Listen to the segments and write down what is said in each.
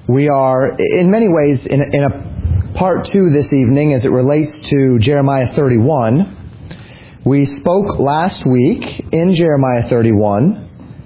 We are, in many ways, in a part 2 this evening as it relates to Jeremiah 31. We spoke last week in Jeremiah 31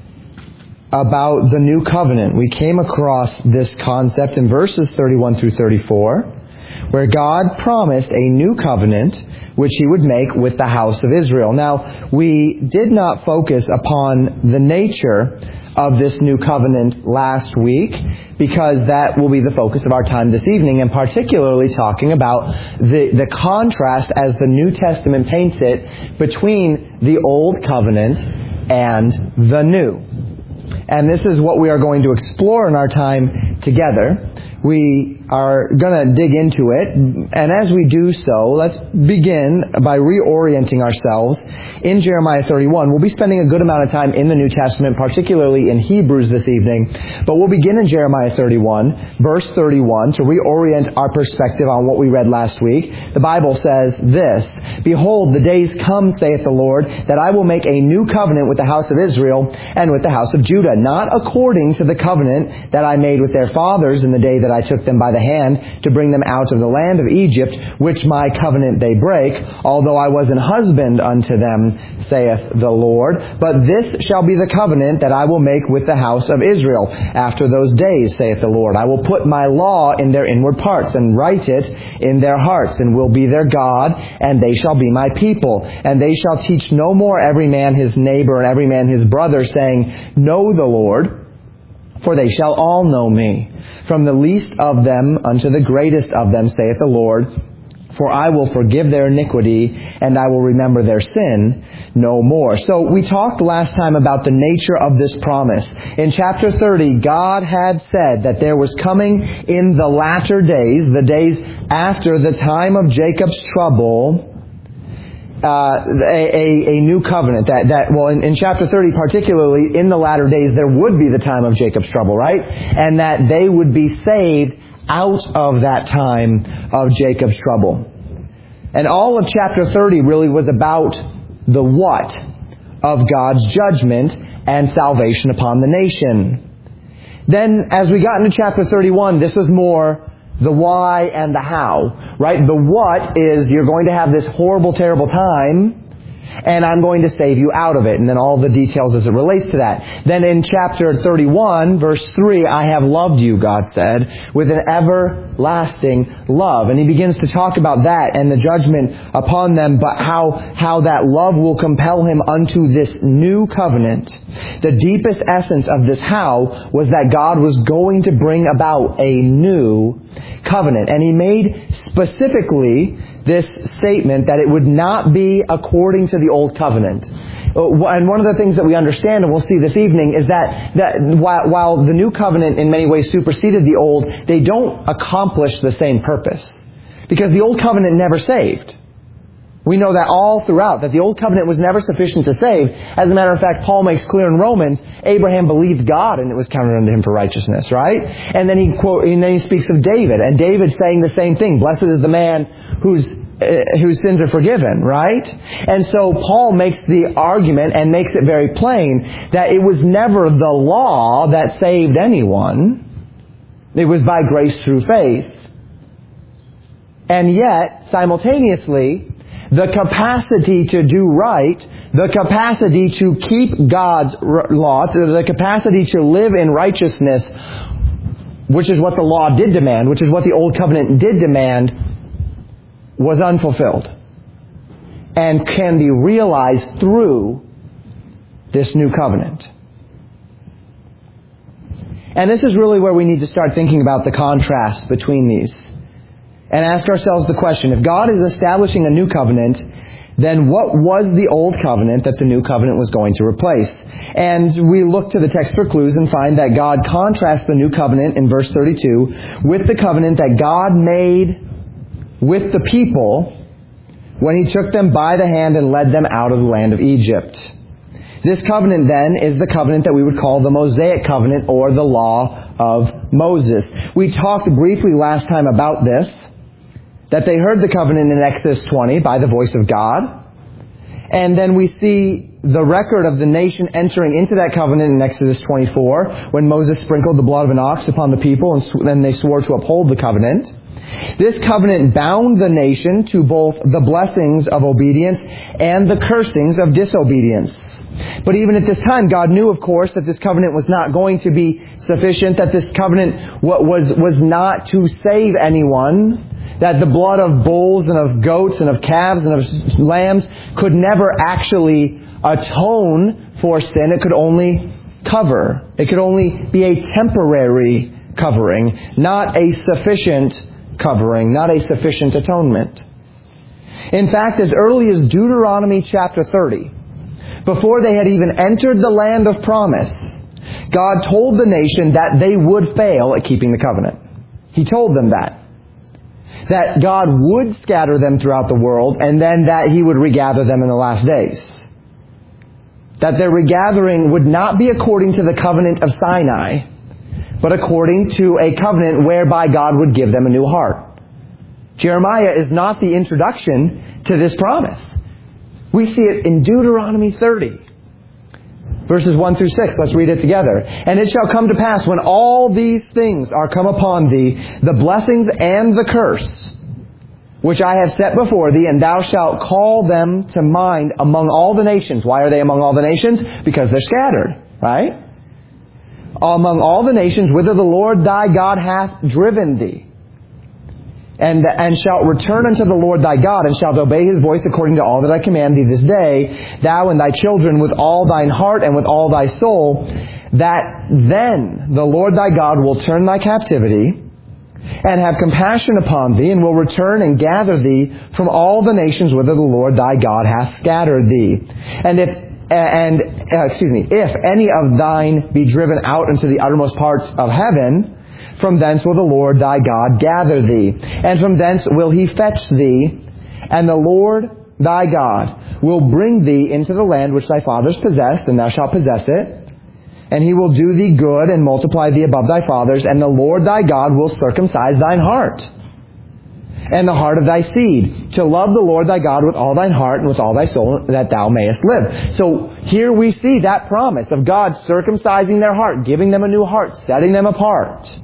about the new covenant. We came across this concept in verses 31 through 34, where God promised a new covenant which He would make with the house of Israel. Now, we did not focus upon the nature of this new covenant last week, because that will be the focus of our time this evening, and particularly talking about the contrast as the New Testament paints it between the Old Covenant and the New. And this is what we are going to explore in our time together. We are going to dig into it, and as we do so, let's begin by reorienting ourselves in Jeremiah 31. We'll be spending a good amount of time in the New Testament, particularly in Hebrews this evening, but we'll begin in Jeremiah 31, verse 31, to reorient our perspective on what we read last week. The Bible says this: "Behold, the days come, saith the Lord, that I will make a new covenant with the house of Israel and with the house of Judah, not according to the covenant that I made with their fathers in the day that I took them by the hand to bring them out of the land of Egypt, which my covenant they break, although I was an husband unto them, saith the Lord. But this shall be the covenant that I will make with the house of Israel. After those days, saith the Lord, I will put my law in their inward parts, and write it in their hearts, and will be their God, and they shall be my people. And they shall teach no more every man his neighbor and every man his brother, saying, Know the Lord, for they shall all know me, from the least of them unto the greatest of them, saith the Lord. For I will forgive their iniquity, and I will remember their sin no more." So we talked last time about the nature of this promise. In chapter 30, God had said that there was coming in the latter days, the days after the time of Jacob's trouble, a new covenant. In chapter 30 particularly, in the latter days, there would be the time of Jacob's trouble, right? And that they would be saved out of that time of Jacob's trouble. And all of chapter 30 really was about the what of God's judgment and salvation upon the nation. Then, as we got into chapter 31, this was more the why and the how, right? The what is, you're going to have this horrible, terrible time, and I'm going to save you out of it. And then all the details as it relates to that. Then in chapter 31, verse 3, I have loved you, God said, with an everlasting love. And He begins to talk about that and the judgment upon them, but how that love will compel Him unto this new covenant. The deepest essence of this how was that God was going to bring about a new covenant. And He made specifically this statement that it would not be according to the old covenant. And one of the things that we understand, and we'll see this evening, is that while the new covenant in many ways superseded the old, they don't accomplish the same purpose. Because the old covenant never saved. We know that all throughout, that the old covenant was never sufficient to save. As a matter of fact, Paul makes clear in Romans, Abraham believed God and it was counted unto him for righteousness, right? And then he speaks of David, and David saying the same thing. Blessed is the man whose sins are forgiven, right? And so Paul makes the argument and makes it very plain that it was never the law that saved anyone. It was by grace through faith. And yet, simultaneously, the capacity to do right, the capacity to keep God's law, the capacity to live in righteousness, which is what the law did demand, which is what the Old Covenant did demand, was unfulfilled. And can be realized through this new covenant. And this is really where we need to start thinking about the contrast between these. And ask ourselves the question, if God is establishing a new covenant, then what was the old covenant that the new covenant was going to replace? And we look to the text for clues and find that God contrasts the new covenant in verse 32 with the covenant that God made with the people when He took them by the hand and led them out of the land of Egypt. This covenant then is the covenant that we would call the Mosaic covenant, or the law of Moses. We talked briefly last time about this, that they heard the covenant in Exodus 20 by the voice of God. And then we see the record of the nation entering into that covenant in Exodus 24, when Moses sprinkled the blood of an ox upon the people, and then they swore to uphold the covenant. This covenant bound the nation to both the blessings of obedience and the cursings of disobedience. But even at this time, God knew, of course, that this covenant was not going to be sufficient, that this covenant was not to save anyone, that the blood of bulls and of goats and of calves and of lambs could never actually atone for sin. It could only cover. It could only be a temporary covering, not a sufficient covering, not a sufficient atonement. In fact, as early as Deuteronomy chapter 30, before they had even entered the land of promise, God told the nation that they would fail at keeping the covenant. He told them that God would scatter them throughout the world, and then that He would regather them in the last days. That their regathering would not be according to the covenant of Sinai, but according to a covenant whereby God would give them a new heart. Jeremiah is not the introduction to this promise. We see it in Deuteronomy 30, verses 1 through 6. Let's read it together. And it shall come to pass, when all these things are come upon thee, the blessings and the curse, which I have set before thee, and thou shalt call them to mind among all the nations. Why are they among all the nations? Because they're scattered, right? Among all the nations whither the Lord thy God hath driven thee. And shalt return unto the Lord thy God, and shalt obey His voice according to all that I command thee this day, thou and thy children with all thine heart and with all thy soul, that then the Lord thy God will turn thy captivity, and have compassion upon thee, and will return and gather thee from all the nations whither the Lord thy God hath scattered thee. And if any of thine be driven out into the uttermost parts of heaven, from thence will the Lord thy God gather thee, and from thence will He fetch thee, and the Lord thy God will bring thee into the land which thy fathers possessed, and thou shalt possess it. And He will do thee good, and multiply thee above thy fathers, and the Lord thy God will circumcise thine heart, and the heart of thy seed, to love the Lord thy God with all thine heart and with all thy soul, that thou mayest live. So here we see that promise of God circumcising their heart, giving them a new heart, setting them apart.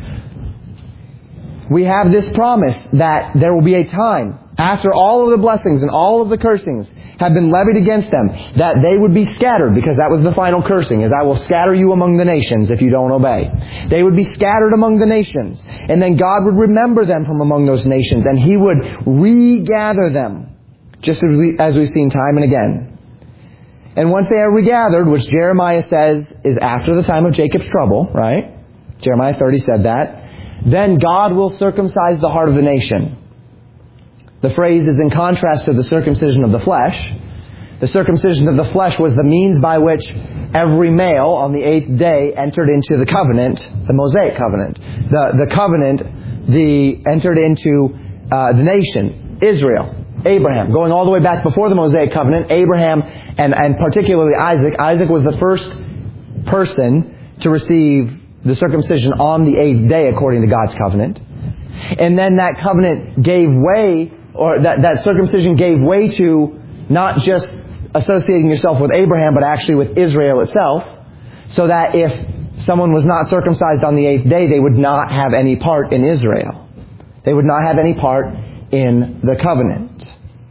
We have this promise that there will be a time, after all of the blessings and all of the cursings have been levied against them, that they would be scattered, because that was the final cursing, is I will scatter you among the nations if you don't obey. They would be scattered among the nations, and then God would remember them from among those nations, and He would regather them, just as we've seen time and again. And once they are regathered, which Jeremiah says is after the time of Jacob's trouble, right? Jeremiah 30 said that. Then God will circumcise the heart of the nation. The phrase is in contrast to the circumcision of the flesh. The circumcision of the flesh was the means by which every male on the 8th day entered into the covenant, the Mosaic covenant. The covenant, entered into the nation, Israel, Abraham. Going all the way back before the Mosaic covenant, Abraham and particularly Isaac. Isaac was the first person to receive the circumcision on the 8th day according to God's covenant. And then that covenant gave way, or that circumcision gave way to not just associating yourself with Abraham, but actually with Israel itself, so that if someone was not circumcised on the 8th day, they would not have any part in Israel. They would not have any part in the covenant.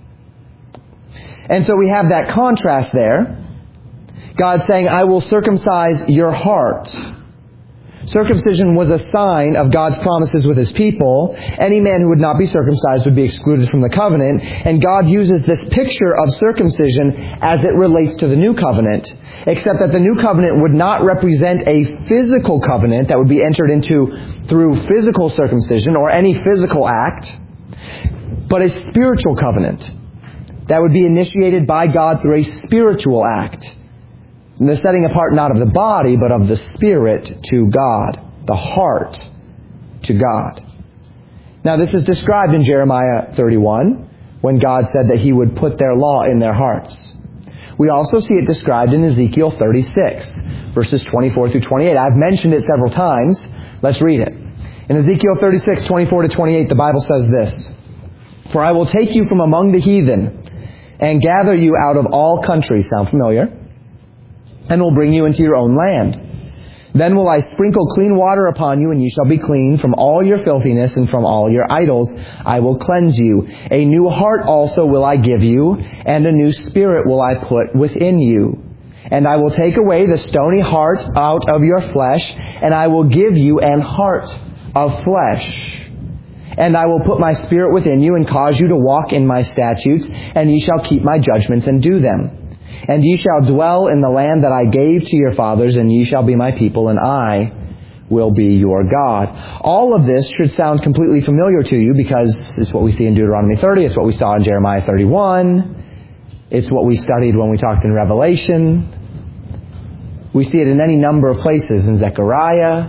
And so we have that contrast there. God saying, I will circumcise your heart. Circumcision was a sign of God's promises with His people. Any man who would not be circumcised would be excluded from the covenant. And God uses this picture of circumcision as it relates to the new covenant, except that the new covenant would not represent a physical covenant that would be entered into through physical circumcision or any physical act, but a spiritual covenant that would be initiated by God through a spiritual act. And the setting apart not of the body, but of the spirit to God, the heart to God. Now this is described in Jeremiah 31, when God said that He would put their law in their hearts. We also see it described in Ezekiel 36, verses 24 through 28. I've mentioned it several times. Let's read it. In Ezekiel 36, 24 to 28, the Bible says this: For I will take you from among the heathen, and gather you out of all countries," sound familiar? "and will bring you into your own land. Then will I sprinkle clean water upon you, and you shall be clean. From all your filthiness and from all your idols I will cleanse you. A new heart also will I give you, and a new spirit will I put within you. And I will take away the stony heart out of your flesh, and I will give you an heart of flesh. And I will put my spirit within you, and cause you to walk in my statutes, and ye shall keep my judgments and do them. And ye shall dwell in the land that I gave to your fathers, and ye shall be my people, and I will be your God." All of this should sound completely familiar to you because it's what we see in Deuteronomy 30. It's what we saw in Jeremiah 31. It's what we studied when we talked in Revelation. We see it in any number of places in Zechariah.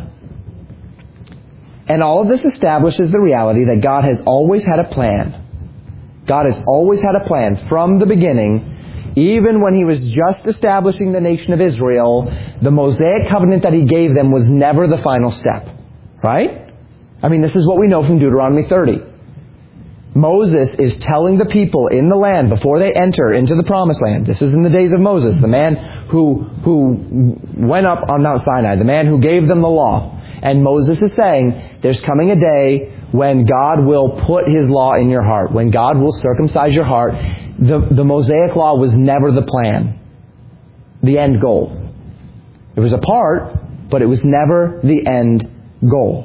And all of this establishes the reality that God has always had a plan. God has always had a plan from the beginning. Even when He was just establishing the nation of Israel, the Mosaic covenant that He gave them was never the final step. Right? I mean, this is what we know from Deuteronomy 30. Moses is telling the people in the land before they enter into the promised land. This is in the days of Moses, the man who went up on Mount Sinai, the man who gave them the law. And Moses is saying, there's coming a day when God will put His law in your heart, when God will circumcise your heart. The Mosaic law was never the plan, the end goal. It was a part, but it was never the end goal.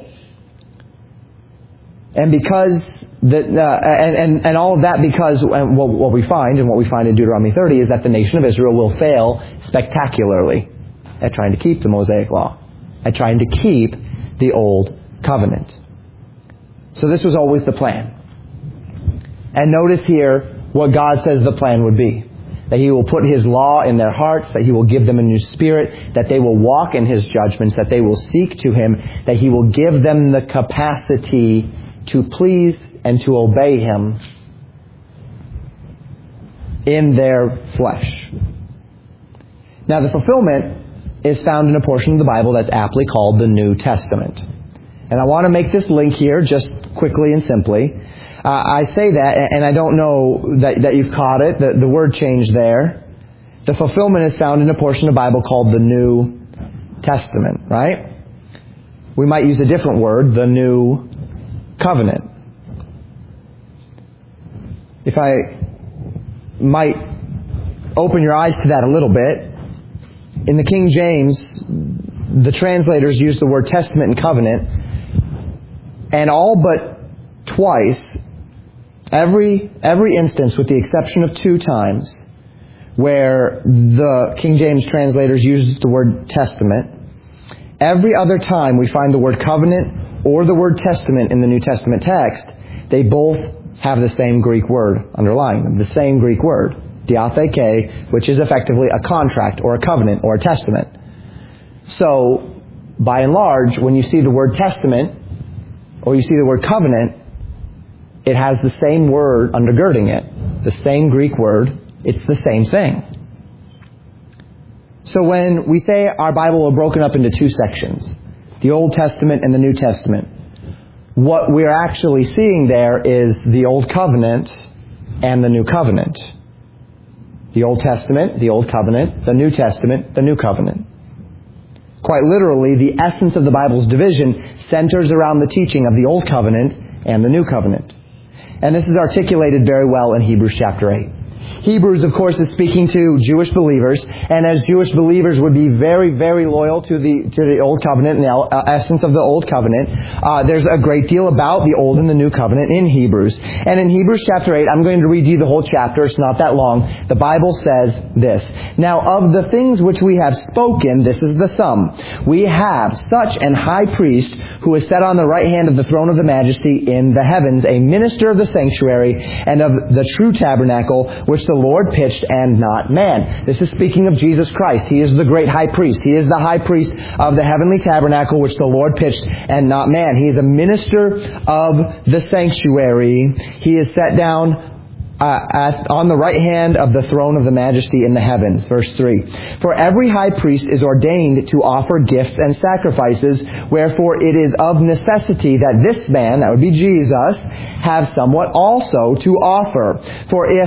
And because and all of that because what we find in Deuteronomy 30 is that the nation of Israel will fail spectacularly at trying to keep the Mosaic law, at trying to keep the old covenant. So this was always the plan. And notice here what God says the plan would be. That He will put His law in their hearts, that He will give them a new spirit, that they will walk in His judgments, that they will seek to Him, that He will give them the capacity to please and to obey Him in their flesh. Now the fulfillment is found in a portion of the Bible that's aptly called the New Testament. And I want to make this link here just quickly and simply. I say that, and I don't know that you've caught it, the word change there. The fulfillment is found in a portion of the Bible called the New Testament, right? We might use a different word, the New Covenant. If I might open your eyes to that a little bit, in the King James, the translators use the word testament and covenant, and all but twice, every instance with the exception of 2 times, where the King James translators use the word testament, every other time we find the word covenant or the word testament in the New Testament text, they both have the same Greek word underlying them, the same Greek word, diatheke, which is effectively a contract or a covenant or a testament. So, by and large, when you see the word testament or you see the word covenant, it has the same word undergirding it, the same Greek word. It's the same thing. So when we say our Bible are broken up into 2 sections, the Old Testament and the New Testament, what we're actually seeing there is the Old Covenant and the New Covenant. The Old Testament, the Old Covenant, the New Testament, the New Covenant. Quite literally, the essence of the Bible's division centers around the teaching of the Old Covenant and the New Covenant. And this is articulated very well in Hebrews chapter 8. Hebrews, of course, is speaking to Jewish believers, and as Jewish believers would be very, very loyal to the Old Covenant and the essence of the Old Covenant, there's a great deal about the Old and the New Covenant in Hebrews. And in Hebrews chapter 8, I'm going to read you the whole chapter. It's not that long. The Bible says this: "Now of the things which we have spoken, this is the sum. We have such an high priest who is set on the right hand of the throne of the majesty in the heavens, a minister of the sanctuary and of the true tabernacle, which the Lord pitched and not man." This is speaking of Jesus Christ. He is the great high priest. He is the high priest of the heavenly tabernacle which the Lord pitched and not man. He is a minister of the sanctuary. He is set down on the right hand of the throne of the majesty in the heavens. Verse 3. "For every high priest is ordained to offer gifts and sacrifices, wherefore it is of necessity that this man," that would be Jesus, "have somewhat also to offer. For if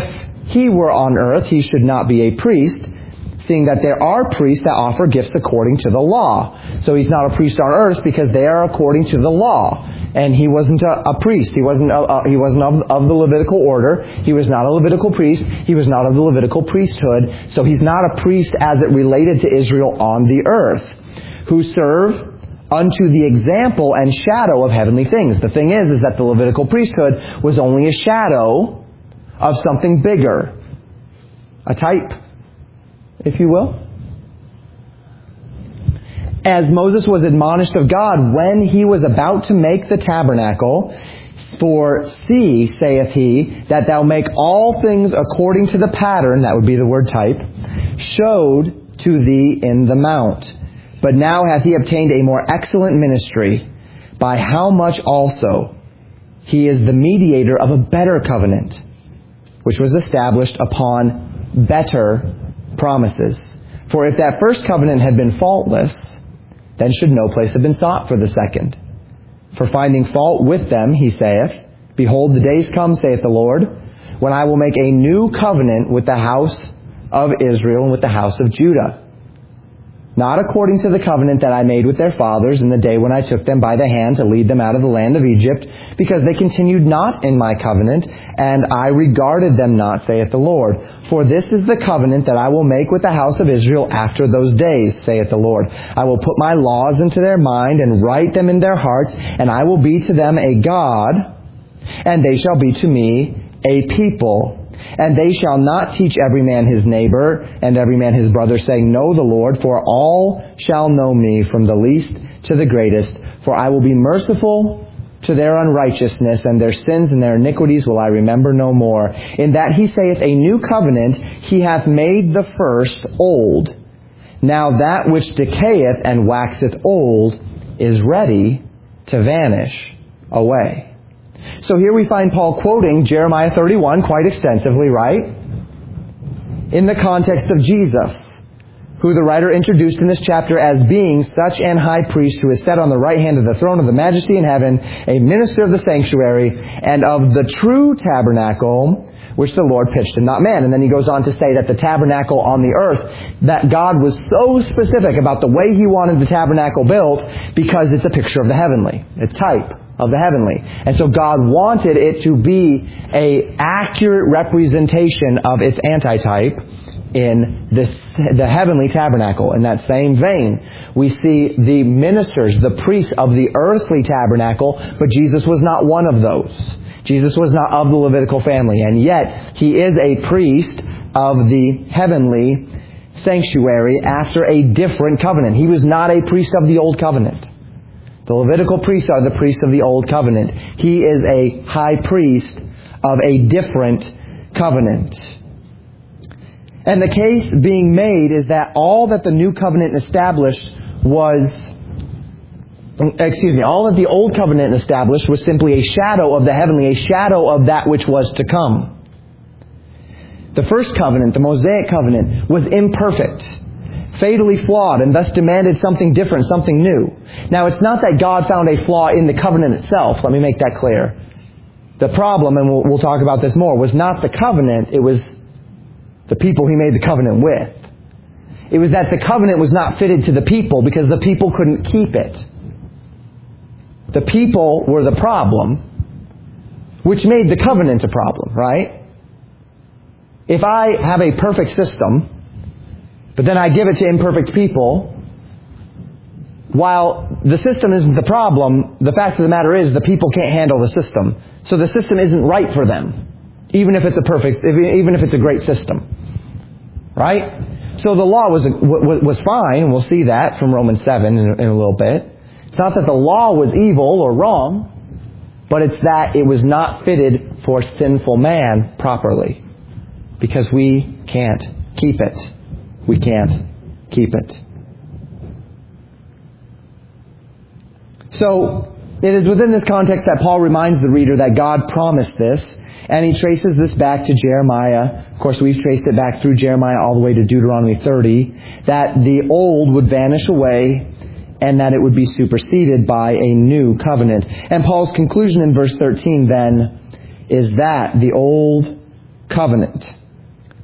he were on earth, he should not be a priest, seeing that there are priests that offer gifts according to the law. So he's not a priest on earth because they are according to the law. And he wasn't a priest. He wasn't of the Levitical order. He was not a Levitical priest. He was not of the Levitical priesthood. So he's not a priest as it related to Israel on the earth, who serve unto the example and shadow of heavenly things. The thing is that the Levitical priesthood was only a shadow of something bigger. A type, if you will. As Moses was admonished of God when he was about to make the tabernacle, for see, saith he, that thou make all things according to the pattern, that would be the word type, showed to thee in the mount. But now hath he obtained a more excellent ministry, by how much also he is the mediator of a better covenant, which was established upon better promises. For if that first covenant had been faultless, then should no place have been sought for the second. For finding fault with them, he saith, Behold, the days come, saith the Lord, when I will make a new covenant with the house of Israel and with the house of Judah. Not according to the covenant that I made with their fathers in the day when I took them by the hand to lead them out of the land of Egypt, because they continued not in my covenant, and I regarded them not, saith the Lord. For this is the covenant that I will make with the house of Israel after those days, saith the Lord. I will put my laws into their mind and write them in their hearts, and I will be to them a God, and they shall be to me a people. And they shall not teach every man his neighbor and every man his brother, saying, Know the Lord, for all shall know me, from the least to the greatest. For I will be merciful to their unrighteousness, and their sins and their iniquities will I remember no more. In that he saith, A new covenant he hath made the first old. Now that which decayeth and waxeth old is ready to vanish away. So here we find Paul quoting Jeremiah 31 quite extensively, right? In the context of Jesus, who the writer introduced in this chapter as being such an high priest who is set on the right hand of the throne of the majesty in heaven, a minister of the sanctuary, and of the true tabernacle, which the Lord pitched and not man. And then he goes on to say that the tabernacle on the earth, that God was so specific about the way he wanted the tabernacle built because it's a picture of the heavenly. It's type of the heavenly. And so God wanted it to be a accurate representation of its antitype in the heavenly tabernacle. In that same vein, we see the ministers, the priests of the earthly tabernacle, but Jesus was not one of those. Jesus was not of the Levitical family, and yet he is a priest of the heavenly sanctuary after a different covenant. He was not a priest of the old covenant. The Levitical priests are the priests of the old covenant. He is a high priest of a different covenant. And the case being made is that all that the new covenant established all that the old covenant established was simply a shadow of the heavenly, a shadow of that which was to come. The first covenant, the Mosaic covenant, was imperfect, fatally flawed, and thus demanded something different, something new. Now, it's not that God found a flaw in the covenant itself. Let me make that clear. The problem, and we'll talk about this more, was not the covenant, it was the people he made the covenant with. It was that the covenant was not fitted to the people because the people couldn't keep it. The people were the problem, which made the covenant a problem, right? If I have a perfect system, but then I give it to imperfect people, while the system isn't the problem, the fact of the matter is the people can't handle the system. So the system isn't right for them, even if it's a great system. Right? So the law was fine, and we'll see that from Romans 7 in a little bit. It's not that the law was evil or wrong, but it's that it was not fitted for sinful man properly. Because we can't keep it. We can't keep it. So, it is within this context that Paul reminds the reader that God promised this, and he traces this back to Jeremiah. Of course, we've traced it back through Jeremiah all the way to Deuteronomy 30, that the old would vanish away and that it would be superseded by a new covenant. And Paul's conclusion in verse 13 then is that the old covenant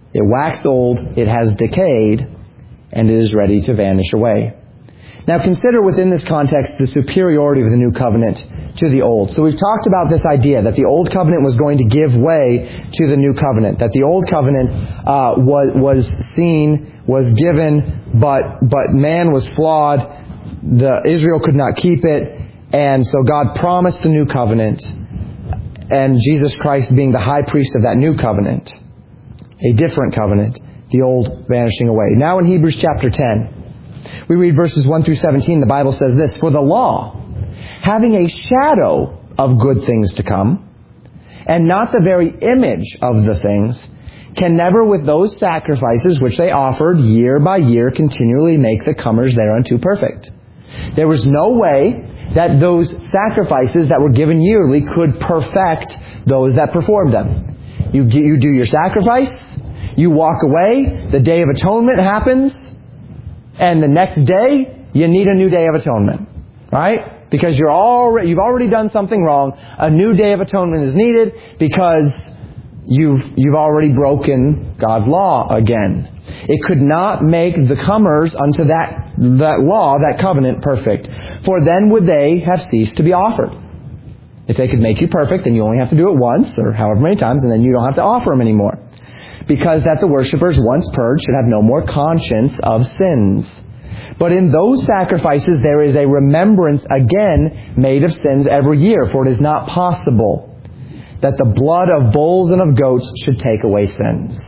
It waxed old, it has decayed, and it is ready to vanish away. Now consider within this context the superiority of the new covenant to the old. So we've talked about this idea that the old covenant was going to give way to the new covenant. That the old covenant was seen, was given, but man was flawed. Israel could not keep it. And so God promised the new covenant. And Jesus Christ being the high priest of that new covenant. A different covenant. The old vanishing away. Now in Hebrews chapter 10. We read verses 1 through 17. The Bible says this: For the law, having a shadow of good things to come, and not the very image of the things, can never with those sacrifices which they offered year by year continually make the comers thereunto perfect. There was no way that those sacrifices that were given yearly could perfect those that performed them. You do your sacrifice, you walk away, the Day of Atonement happens, and the next day, you need a new Day of Atonement. Right? Because you've already done something wrong. A new Day of Atonement is needed because you've already broken God's law again. It could not make the comers unto that law, that covenant, perfect. For then would they have ceased to be offered. If they could make you perfect, then you only have to do it once, or however many times, and then you don't have to offer them anymore. Because that the worshippers, once purged, should have no more conscience of sins. But in those sacrifices there is a remembrance again made of sins every year, for it is not possible that the blood of bulls and of goats should take away sins.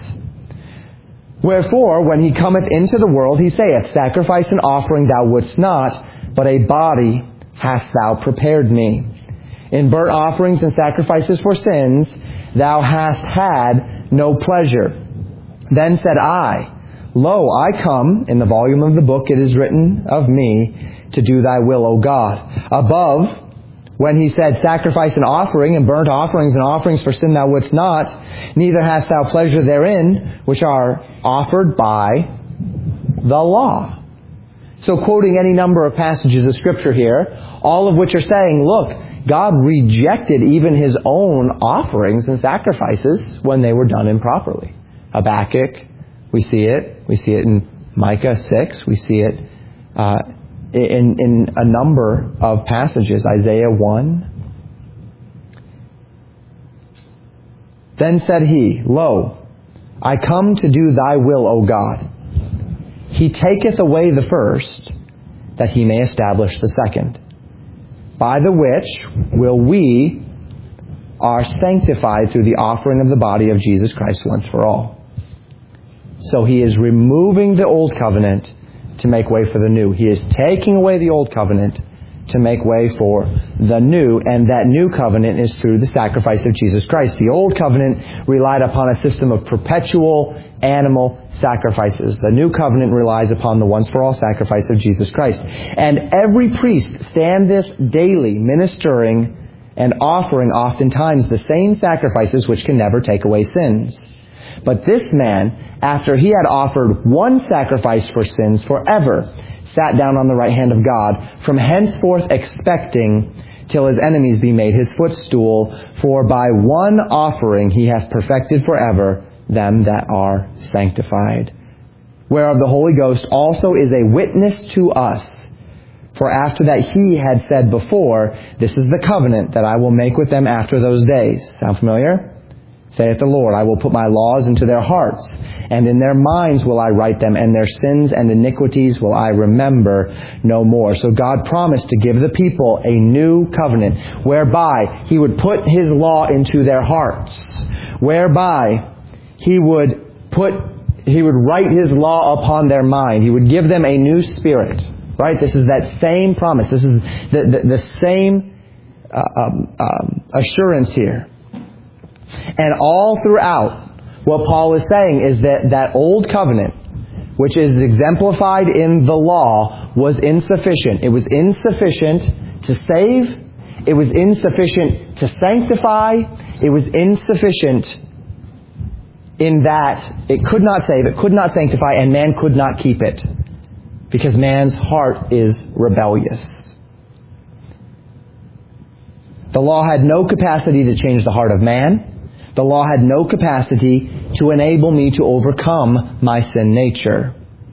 Wherefore, when he cometh into the world, he saith, Sacrifice and offering thou wouldst not, but a body hast thou prepared me. In burnt offerings and sacrifices for sins thou hast had no pleasure. Then said I, Lo, I come, in the volume of the book it is written of me, to do thy will, O God. Above, when he said, Sacrifice and offering, and burnt offerings and offerings for sin thou wouldst not, neither hast thou pleasure therein, which are offered by the law. So quoting any number of passages of Scripture here, all of which are saying, look, God rejected even His own offerings and sacrifices when they were done improperly. Habakkuk, we see it. We see it in Micah 6. We see it in a number of passages. Isaiah 1. Then said he, Lo, I come to do thy will, O God. He taketh away the first, that he may establish the second. By the which we are sanctified through the offering of the body of Jesus Christ once for all. So he is removing the old covenant to make way for the new. He is taking away the old covenant to make way for the new, and that new covenant is through the sacrifice of Jesus Christ. The old covenant relied upon a system of perpetual animal sacrifices. The new covenant relies upon the once-for-all sacrifice of Jesus Christ. And every priest standeth daily ministering and offering oftentimes the same sacrifices which can never take away sins. But this man, after he had offered one sacrifice for sins forever, sat down on the right hand of God, from henceforth expecting till his enemies be made his footstool. For by one offering he hath perfected forever them that are sanctified. Whereof the Holy Ghost also is a witness to us. For after that he had said before, This is the covenant that I will make with them after those days. Sound familiar? Saith the Lord, I will put my laws into their hearts, and in their minds will I write them, and their sins and iniquities will I remember no more. So God promised to give the people a new covenant, whereby He would put His law into their hearts, whereby He would write His law upon their mind. He would give them a new spirit. Right? This is that same promise. This is the same assurance here. And all throughout, what Paul is saying is that old covenant, which is exemplified in the law, was insufficient. It was insufficient to save. It was insufficient to sanctify. It was insufficient in that it could not save, it could not sanctify, and man could not keep it. Because man's heart is rebellious. The law had no capacity to change the heart of man. The law had no capacity to enable me to overcome my sin nature.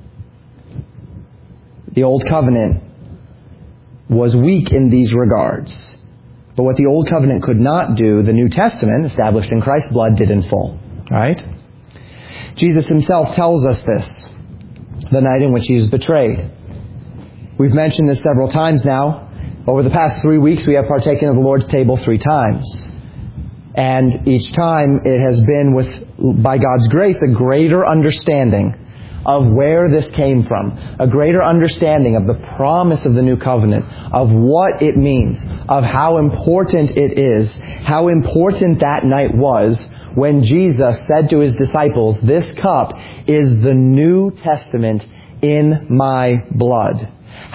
The Old Covenant was weak in these regards. But what the Old Covenant could not do, the New Testament, established in Christ's blood, did in full. Right? Jesus himself tells us this the night in which he was betrayed. We've mentioned this several times now. Over the past 3 weeks, we have partaken of the Lord's table 3 times. And each time it has been with, by God's grace, a greater understanding of where this came from, a greater understanding of the promise of the new covenant, of what it means, of how important it is, how important that night was when Jesus said to his disciples, "This cup is the New Testament in my blood."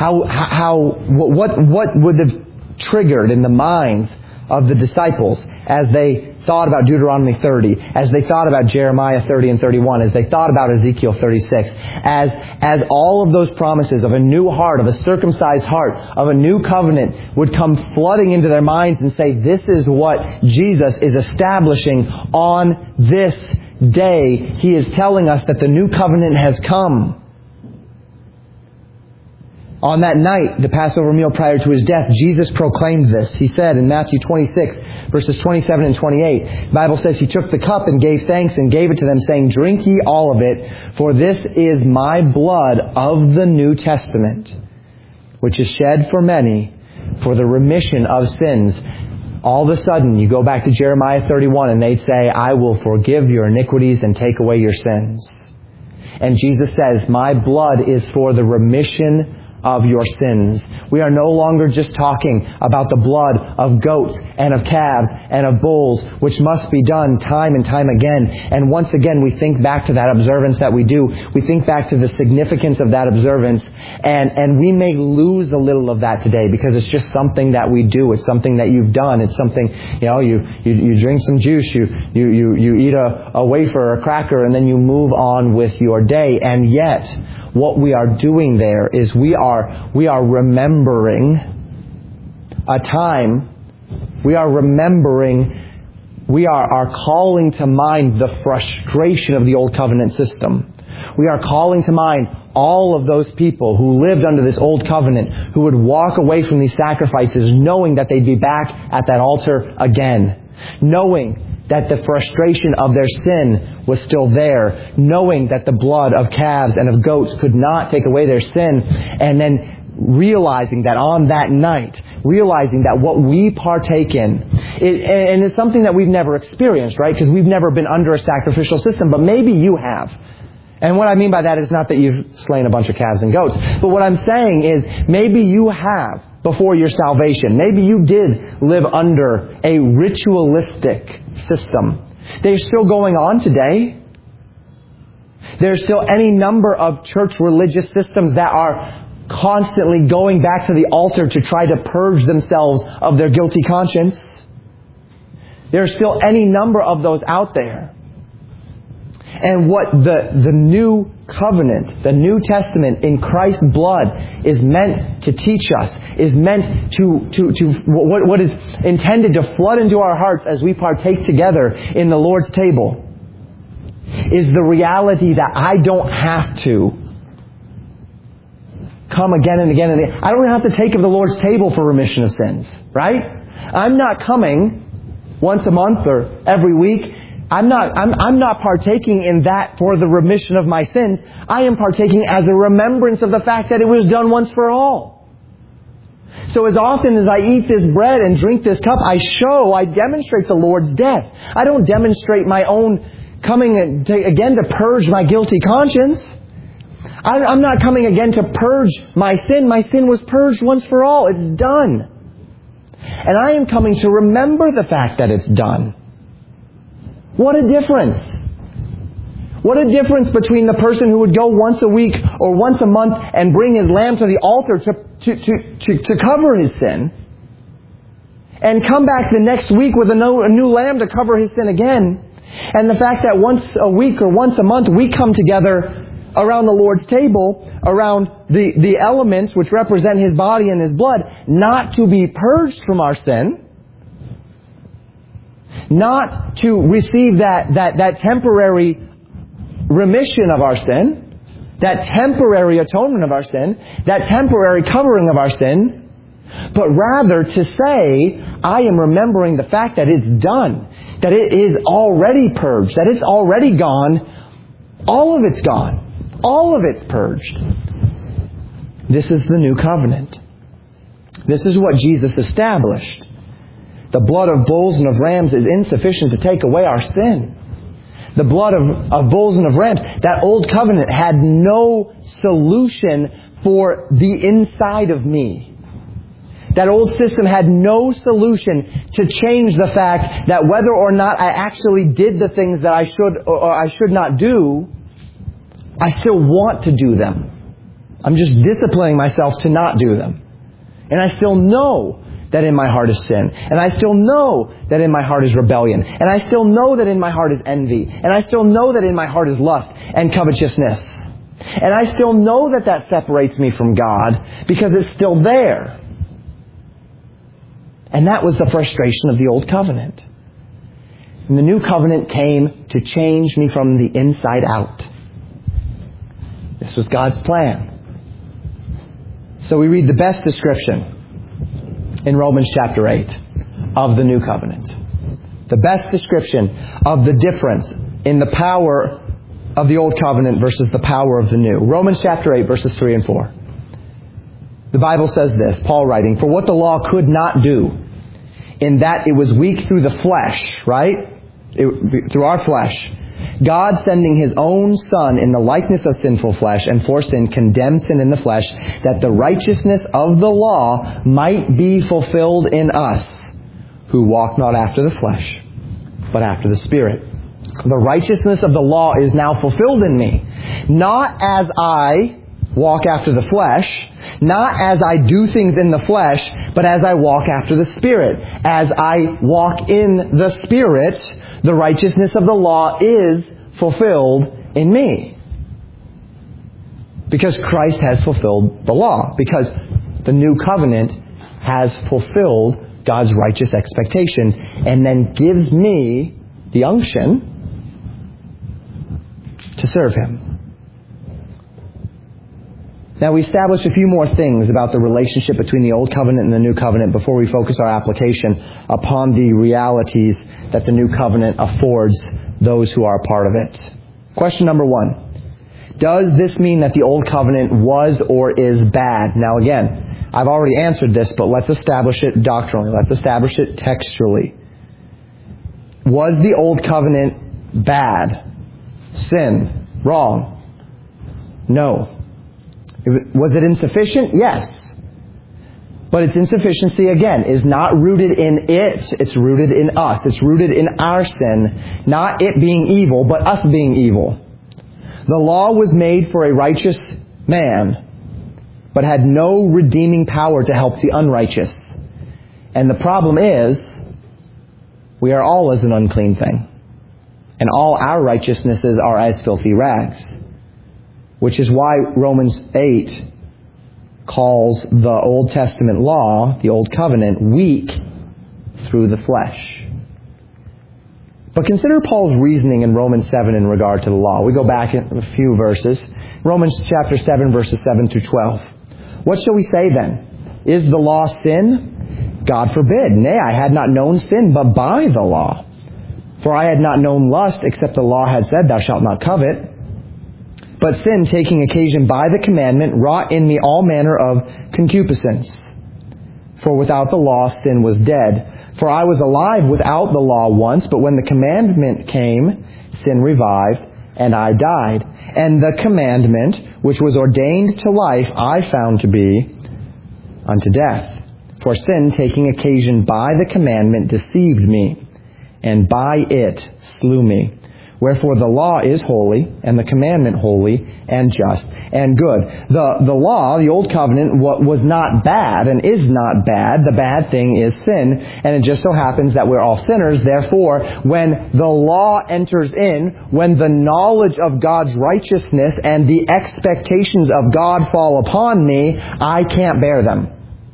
What would have triggered in the minds of the disciples as they thought about Deuteronomy 30, as they thought about Jeremiah 30 and 31, as they thought about Ezekiel 36, as all of those promises of a new heart, of a circumcised heart, of a new covenant would come flooding into their minds and say, this is what Jesus is establishing on this day. He is telling us that the new covenant has come. On that night, the Passover meal prior to his death, Jesus proclaimed this. He said in Matthew 26, verses 27 and 28, the Bible says, he took the cup and gave thanks and gave it to them, saying, "Drink ye all of it, for this is my blood of the New Testament, which is shed for many for the remission of sins." All of a sudden, you go back to Jeremiah 31 and they'd say, "I will forgive your iniquities and take away your sins." And Jesus says, "My blood is for the remission of your sins." We are no longer just talking about the blood of goats and of calves and of bulls, which must be done time and time again. And once again, we think back to that observance that we do. We think back to the significance of that observance, and we may lose a little of that today because it's just something that we do. It's something that you've done. It's something, you drink some juice, you eat a wafer or a cracker, and then you move on with your day. And yet, what we are doing there is we are remembering a time. We are remembering, we are calling to mind the frustration of the Old Covenant system. We are calling to mind all of those people who lived under this Old Covenant, who would walk away from these sacrifices knowing that they'd be back at that altar again, knowing that the frustration of their sin was still there, knowing that the blood of calves and of goats could not take away their sin, and then realizing that on that night, realizing that what we partake in, and it's something that we've never experienced, right? Because we've never been under a sacrificial system, but maybe you have. And what I mean by that is not that you've slain a bunch of calves and goats, but what I'm saying is maybe you have before your salvation. Maybe you did live under a ritualistic system. They're still going on today. There's still any number of church religious systems that are constantly going back to the altar to try to purge themselves of their guilty conscience. There's still any number of those out there. And what the new covenant, the New Testament in Christ's blood is meant to teach us, is meant to what is intended to flood into our hearts as we partake together in the Lord's table, is the reality that I don't have to come again and again and again. I don't have to take of the Lord's table for remission of sins, right? I'm not coming once a month or every week. I'm not partaking in that for the remission of my sins. I am partaking as a remembrance of the fact that it was done once for all. So as often as I eat this bread and drink this cup, I demonstrate the Lord's death. I don't demonstrate my own coming again to purge my guilty conscience. I'm not coming again to purge my sin. My sin was purged once for all. It's done. And I am coming to remember the fact that it's done. What a difference. What a difference between the person who would go once a week or once a month and bring his lamb to the altar to cover his sin, and come back the next week with a new lamb to cover his sin again. And the fact that once a week or once a month we come together around the Lord's table, around the elements which represent His body and His blood, not to be purged from our sin. not to receive that temporary remission of our sin, that temporary atonement of our sin, that temporary covering of our sin, but rather to say, I am remembering the fact that it's done, that it is already purged, that it's already gone. All of it's gone. All of it's purged. This is the new covenant. This is what Jesus established. The blood of bulls and of rams is insufficient to take away our sin. The blood of bulls and of rams, that old covenant had no solution for the inside of me. That old system had no solution to change the fact that whether or not I actually did the things that I should or I should not do, I still want to do them. I'm just disciplining myself to not do them. And I still know that in my heart is sin. And I still know that in my heart is rebellion. And I still know that in my heart is envy. And I still know that in my heart is lust and covetousness. And I still know that that separates me from God because it's still there. And that was the frustration of the old covenant. And the new covenant came to change me from the inside out. This was God's plan. So we read the best description in Romans chapter 8 of the new covenant. The best description of the difference in the power of the old covenant versus the power of the new. Romans chapter 8 verses 3 and 4. The Bible says this, Paul writing, "For what the law could not do, in that it was weak through the flesh," right? Through our flesh. "God sending His own Son in the likeness of sinful flesh, and for sin condemned sin in the flesh, that the righteousness of the law might be fulfilled in us, who walk not after the flesh, but after the Spirit." The righteousness of the law is now fulfilled in me. Not as I walk after the flesh, not as I do things in the flesh, but as I walk after the Spirit. As I walk in the Spirit, the righteousness of the law is fulfilled in me. Because Christ has fulfilled the law. Because the new covenant has fulfilled God's righteous expectations and then gives me the unction to serve Him. Now, we established a few more things about the relationship between the Old Covenant and the New Covenant before we focus our application upon the realities that the New Covenant affords those who are a part of it. Question number 1. Does this mean that the Old Covenant was or is bad? Now, again, I've already answered this, but let's establish it doctrinally. Let's establish it textually. Was the Old Covenant bad? Sin? Wrong? No. Was it insufficient? Yes. But its insufficiency, again, is not rooted in it. It's rooted in us. It's rooted in our sin. Not it being evil, but us being evil. The law was made for a righteous man, but had no redeeming power to help the unrighteous. And the problem is, we are all as an unclean thing. And all our righteousnesses are as filthy rags. Which is why Romans 8 calls the Old Testament law, the Old Covenant, weak through the flesh. But consider Paul's reasoning in Romans 7 in regard to the law. We go back a few verses. Romans chapter 7, verses 7 through 12. "What shall we say then? Is the law sin? God forbid. Nay, I had not known sin but by the law. For I had not known lust except the law had said, Thou shalt not covet. But sin, taking occasion by the commandment, wrought in me all manner of concupiscence. For without the law, sin was dead. For I was alive without the law once, but when the commandment came, sin revived, and I died. And the commandment, which was ordained to life, I found to be unto death. For sin, taking occasion by the commandment, deceived me, and by it slew me. Wherefore the law is holy, and the commandment holy, and just, and good." The law, the Old Covenant, was not bad, and is not bad. The bad thing is sin, and it just so happens that we're all sinners. Therefore, when the law enters in, when the knowledge of God's righteousness and the expectations of God fall upon me, I can't bear them.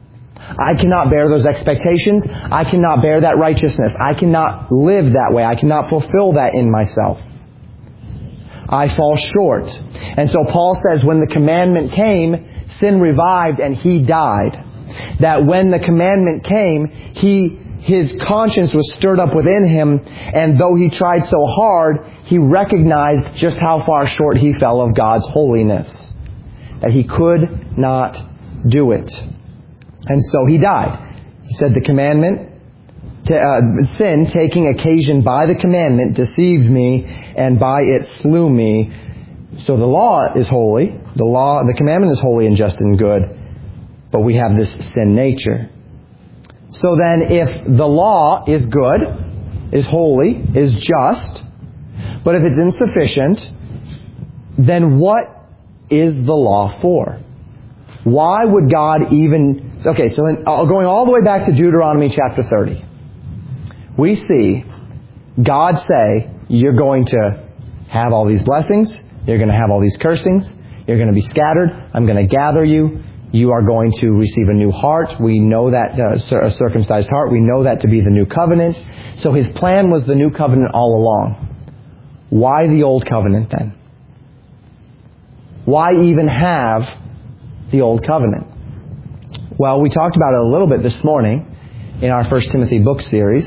I cannot bear those expectations. I cannot bear that righteousness. I cannot live that way. I cannot fulfill that in myself. I fall short. And so Paul says when the commandment came, sin revived and he died. That when the commandment came, his conscience was stirred up within him, and though he tried so hard, he recognized just how far short he fell of God's holiness. That he could not do it. And so he died. He said the commandment, sin taking occasion by the commandment deceived me, and by it slew me. So the law is holy. The commandment is holy and just and good. But we have this sin nature. So then if the law is good, is holy, is just, but if it's insufficient, then what is the law for? Why would God even... Okay, so then, going all the way back to Deuteronomy chapter 30, we see God say, you're going to have all these blessings, you're going to have all these cursings, you're going to be scattered, I'm going to gather you, you are going to receive a new heart. We know that, a circumcised heart, we know that to be the new covenant. So his plan was the new covenant all along. Why the old covenant then? Why even have the old covenant? Well, we talked about it a little bit this morning in our 1 Timothy book series.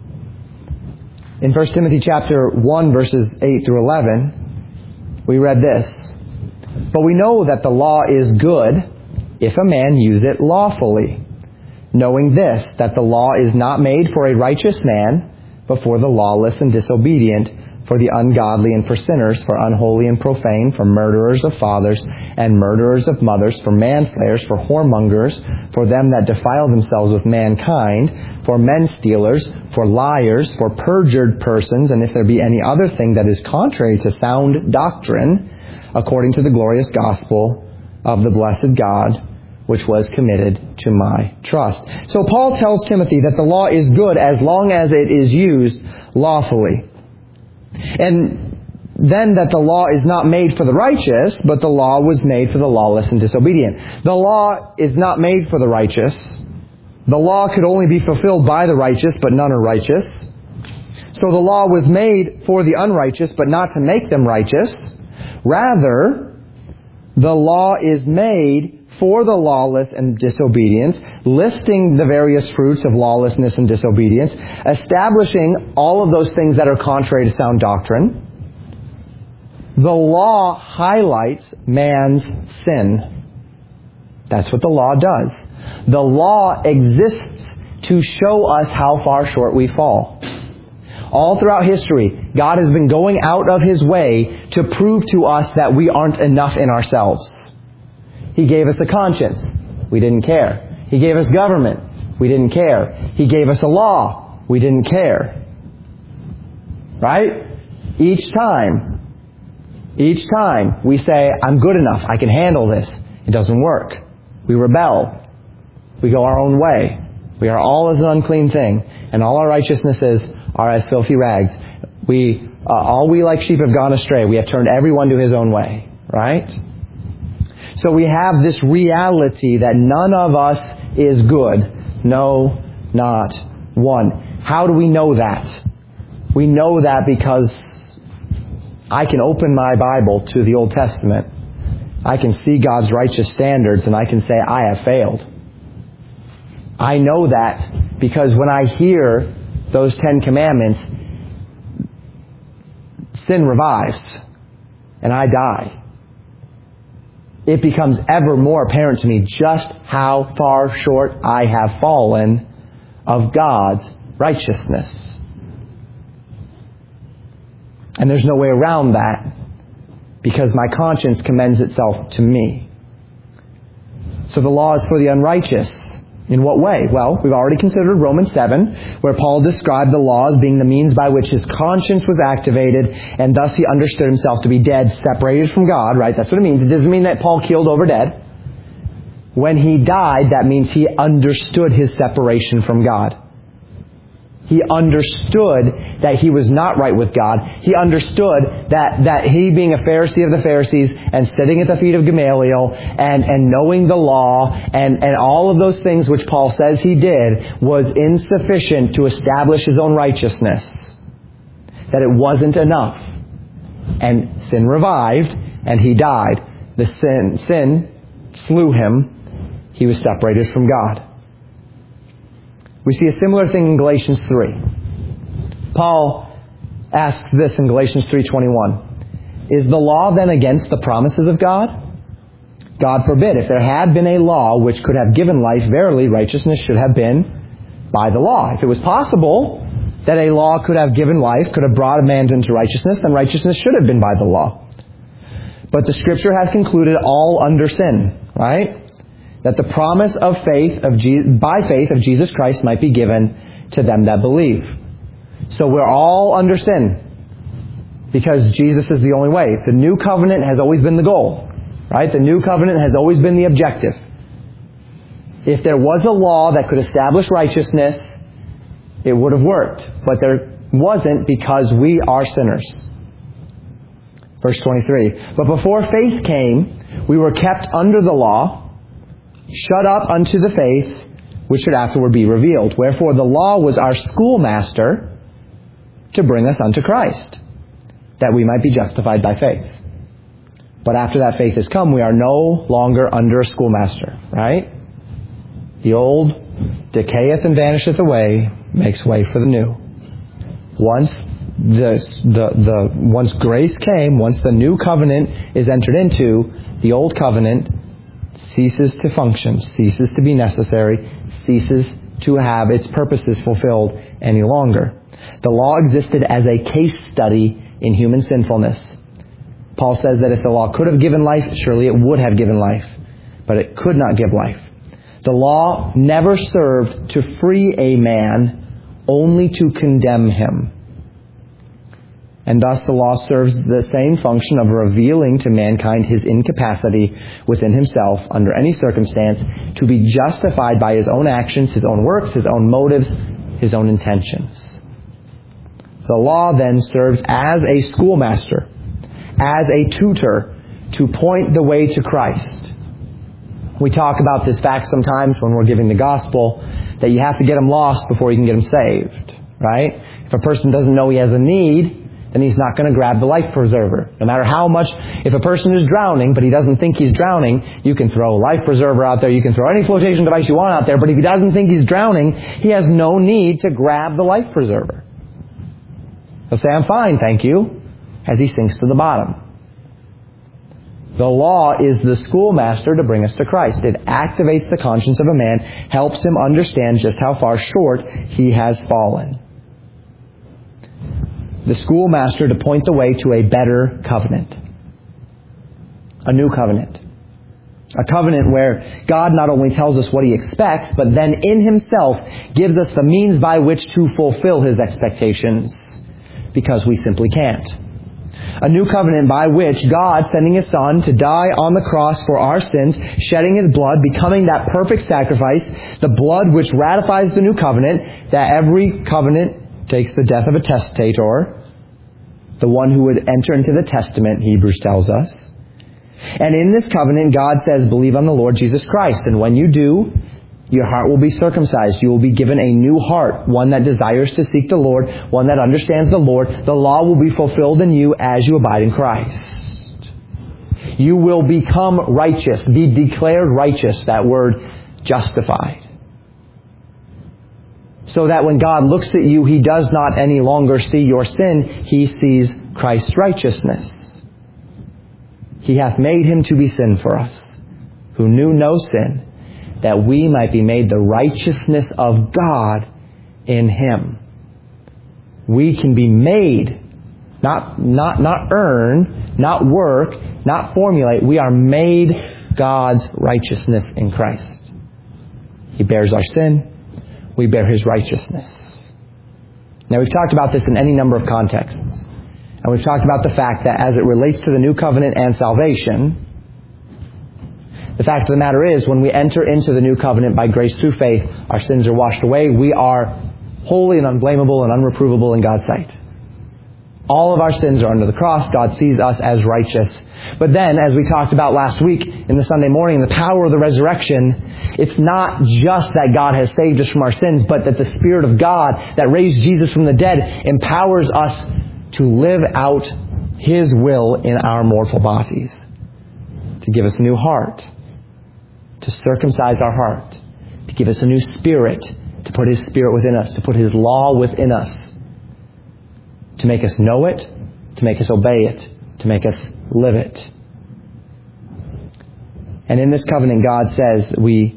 In 1 Timothy chapter 1 verses 8 through 11, we read this. But we know that the law is good if a man use it lawfully, knowing this, that the law is not made for a righteous man, but for the lawless and disobedient, for the ungodly and for sinners, for unholy and profane, for murderers of fathers and murderers of mothers, for manslayers, for whoremongers, for them that defile themselves with mankind, for men stealers, for liars, for perjured persons, and if there be any other thing that is contrary to sound doctrine, according to the glorious gospel of the blessed God, which was committed to my trust. So Paul tells Timothy that the law is good as long as it is used lawfully. And then that the law is not made for the righteous, but the law was made for the lawless and disobedient. The law is not made for the righteous. The law could only be fulfilled by the righteous, but none are righteous. So the law was made for the unrighteous, but not to make them righteous. Rather, the law is made for the lawless and disobedience, listing the various fruits of lawlessness and disobedience, establishing all of those things that are contrary to sound doctrine. The law highlights man's sin. That's what the law does. The law exists to show us how far short we fall. All throughout history, God has been going out of His way to prove to us that we aren't enough in ourselves. He gave us a conscience. We didn't care. He gave us government. We didn't care. He gave us a law. We didn't care. Right? Each time we say, I'm good enough. I can handle this. It doesn't work. We rebel. We go our own way. We are all as an unclean thing, and all our righteousnesses are as filthy rags. All we like sheep have gone astray. We have turned everyone to his own way. Right? So we have this reality that none of us is good. No, not one. How do we know that? We know that because I can open my Bible to the Old Testament. I can see God's righteous standards and I can say, I have failed. I know that because when I hear those 10 commandments, sin revives and I die. It becomes ever more apparent to me just how far short I have fallen of God's righteousness. And there's no way around that because my conscience commends itself to me. So the law is for the unrighteous. In what way? Well, we've already considered Romans 7, where Paul described the law as being the means by which his conscience was activated, and thus he understood himself to be dead, separated from God, right? That's what it means. It doesn't mean that Paul killed over dead. When he died, that means he understood his separation from God. He understood that he was not right with God. He understood that he, being a Pharisee of the Pharisees and sitting at the feet of Gamaliel and knowing the law and all of those things which Paul says he did was insufficient to establish his own righteousness. That it wasn't enough. And sin revived and he died. The sin slew him. He was separated from God. We see a similar thing in Galatians 3. Paul asks this in Galatians 3:21. Is the law then against the promises of God? God forbid. If there had been a law which could have given life, verily righteousness should have been by the law. If it was possible that a law could have given life, could have brought a man into righteousness, then righteousness should have been by the law. But the Scripture hath concluded all under sin, right? That the promise of faith by faith of Jesus Christ might be given to them that believe. So we're all under sin because Jesus is the only way. The new covenant has always been the goal, right? The new covenant has always been the objective. If there was a law that could establish righteousness, it would have worked. But there wasn't because we are sinners. Verse 23. But before faith came, we were kept under the law, shut up unto the faith which should afterward be revealed. Wherefore the law was our schoolmaster to bring us unto Christ, that we might be justified by faith. But after that faith has come, we are no longer under a schoolmaster, right? The old decayeth and vanisheth away, makes way for the new. Once once grace came, once the new covenant is entered into, the old covenant ceases to function, ceases to be necessary, ceases to have its purposes fulfilled any longer. The law existed as a case study in human sinfulness. Paul says that if the law could have given life, surely it would have given life. But it could not give life. The law never served to free a man, only to condemn him. And thus the law serves the same function of revealing to mankind his incapacity within himself, under any circumstance, to be justified by his own actions, his own works, his own motives, his own intentions. The law then serves as a schoolmaster, as a tutor, to point the way to Christ. We talk about this fact sometimes when we're giving the gospel, that you have to get them lost before you can get them saved, right? If a person doesn't know he has a need, then he's not going to grab the life preserver. No matter how much, if a person is drowning, but he doesn't think he's drowning, you can throw a life preserver out there, you can throw any flotation device you want out there, but if he doesn't think he's drowning, he has no need to grab the life preserver. He'll say, I'm fine, thank you, as he sinks to the bottom. The law is the schoolmaster to bring us to Christ. It activates the conscience of a man, helps him understand just how far short he has fallen. The schoolmaster to point the way to a better covenant. A new covenant. A covenant where God not only tells us what He expects, but then in Himself gives us the means by which to fulfill His expectations, because we simply can't. A new covenant by which God, sending His Son to die on the cross for our sins, shedding His blood, becoming that perfect sacrifice, the blood which ratifies the new covenant, that every covenant takes the death of a testator, the one who would enter into the testament, Hebrews tells us. And in this covenant, God says, believe on the Lord Jesus Christ. And when you do, your heart will be circumcised. You will be given a new heart, one that desires to seek the Lord, one that understands the Lord. The law will be fulfilled in you as you abide in Christ. You will become righteous, be declared righteous, that word, justified. So that when God looks at you, He does not any longer see your sin, He sees Christ's righteousness. He hath made Him to be sin for us, who knew no sin, that we might be made the righteousness of God in Him. We can be made, not earn, not work, not formulate. We are made God's righteousness in Christ. He bears our sin. We bear His righteousness. Now, we've talked about this in any number of contexts. And we've talked about the fact that as it relates to the new covenant and salvation, the fact of the matter is, when we enter into the new covenant by grace through faith, our sins are washed away. We are holy and unblameable and unreprovable in God's sight. All of our sins are under the cross. God sees us as righteous. But then, as we talked about last week in the Sunday morning, the power of the resurrection, it's not just that God has saved us from our sins, but that the Spirit of God that raised Jesus from the dead empowers us to live out His will in our mortal bodies, to give us a new heart, to circumcise our heart, to give us a new spirit, to put His Spirit within us, to put His law within us, to make us know it, to make us obey it, to make us live it. And in this covenant, God says we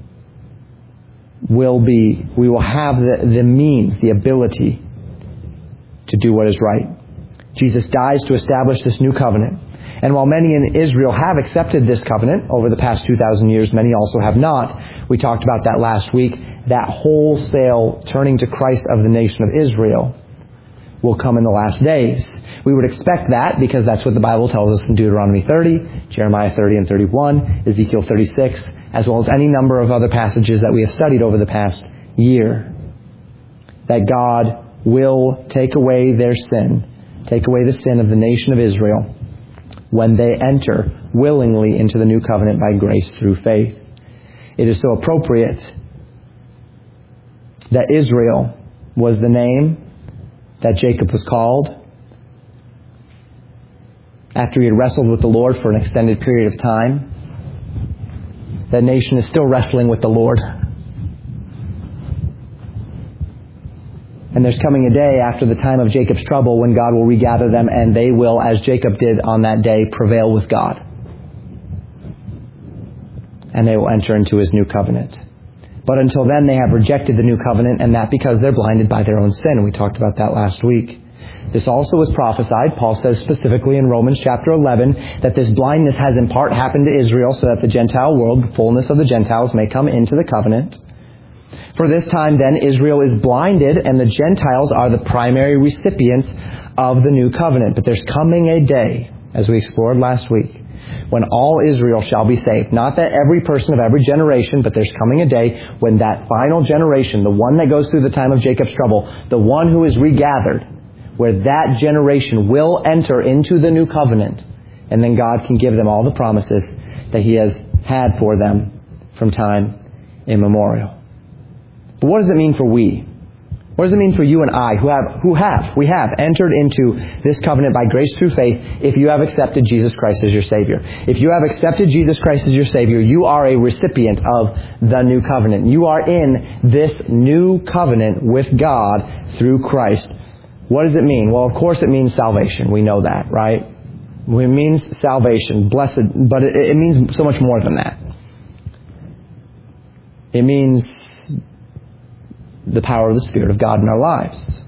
will have the means, the ability to do what is right. Jesus dies to establish this new covenant. And while many in Israel have accepted this covenant over the past 2,000 years, many also have not. We talked about that last week. That wholesale turning to Christ of the nation of Israel will come in the last days. We would expect that because that's what the Bible tells us in Deuteronomy 30, Jeremiah 30 and 31, Ezekiel 36, as well as any number of other passages that we have studied over the past year. That God will take away their sin, take away the sin of the nation of Israel when they enter willingly into the new covenant by grace through faith. It is so appropriate that Israel was the name that Jacob was called after he had wrestled with the Lord for an extended period of time. That nation is still wrestling with the Lord. And there's coming a day after the time of Jacob's trouble when God will regather them, and they will, as Jacob did on that day, prevail with God. And they will enter into His new covenant. But until then, they have rejected the new covenant, and that because they're blinded by their own sin. We talked about that last week. This also was prophesied. Paul says specifically in Romans chapter 11 that this blindness has in part happened to Israel so that the Gentile world, the fullness of the Gentiles, may come into the covenant. For this time, then, Israel is blinded, and the Gentiles are the primary recipients of the new covenant. But there's coming a day, as we explored last week, when all Israel shall be saved. Not that every person of every generation, but there's coming a day when that final generation, the one that goes through the time of Jacob's trouble, the one who is regathered, where that generation will enter into the new covenant, and then God can give them all the promises that He has had for them from time immemorial. But what does it mean for we? What does it mean for you and I we have entered into this covenant by grace through faith if you have accepted Jesus Christ as your Savior? If you have accepted Jesus Christ as your Savior, you are a recipient of the new covenant. You are in this new covenant with God through Christ. What does it mean? Well, of course it means salvation. We know that, right? It means salvation, blessed, but it means so much more than that. It means the power of the Spirit of God in our lives.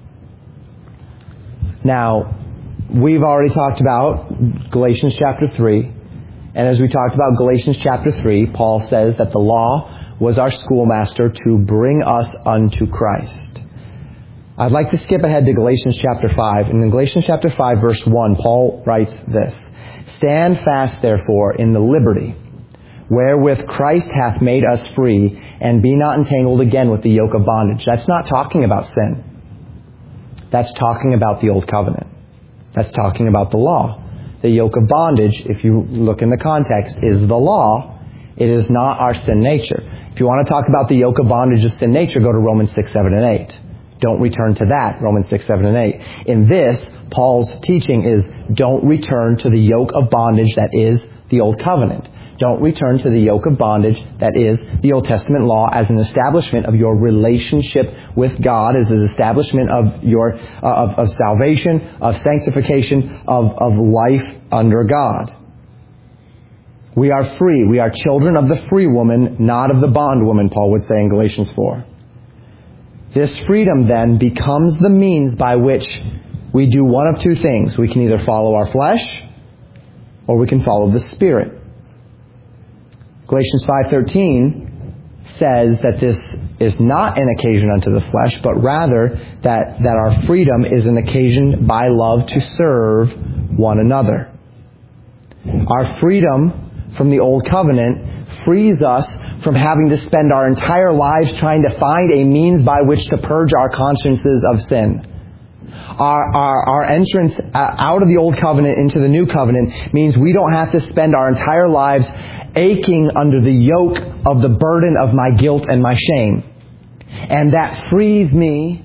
Now, we've already talked about Galatians chapter 3. And as we talked about Galatians chapter 3, Paul says that the law was our schoolmaster to bring us unto Christ. I'd like to skip ahead to Galatians chapter 5. And in Galatians chapter 5, verse 1, Paul writes this: "Stand fast, therefore, in the liberty wherewith Christ hath made us free, and be not entangled again with the yoke of bondage." That's not talking about sin. That's talking about the old covenant. That's talking about the law. The yoke of bondage, if you look in the context, is the law. It is not our sin nature. If you want to talk about the yoke of bondage of sin nature, go to Romans 6, 7, and 8. Don't return to that, Romans 6, 7, and 8. In this, Paul's teaching is don't return to the yoke of bondage that is the old covenant. Don't return to the yoke of bondage that is the Old Testament law as an establishment of your relationship with God, as an establishment of your of salvation, of sanctification, of life under God. We are free. We are children of the free woman, not of the bondwoman, Paul would say in Galatians 4. This freedom then becomes the means by which we do one of two things. We can either follow our flesh or we can follow the Spirit. Galatians 5:13 says that this is not an occasion unto the flesh, but rather that our freedom is an occasion by love to serve one another. Our freedom from the old covenant frees us from having to spend our entire lives trying to find a means by which to purge our consciences of sin. Our entrance out of the old covenant into the new covenant means we don't have to spend our entire lives aching under the yoke of the burden of my guilt and my shame. And that frees me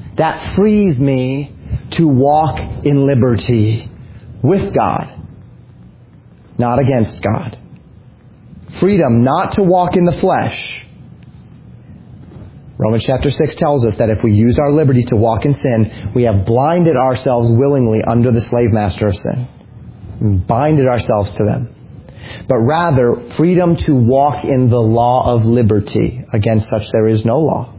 to walk in liberty with God, not against God. Freedom not to walk in the flesh. Romans chapter 6 tells us that if we use our liberty to walk in sin, we have blinded ourselves willingly under the slave master of sin. We binded ourselves to them. But rather, freedom to walk in the law of liberty. Against such there is no law.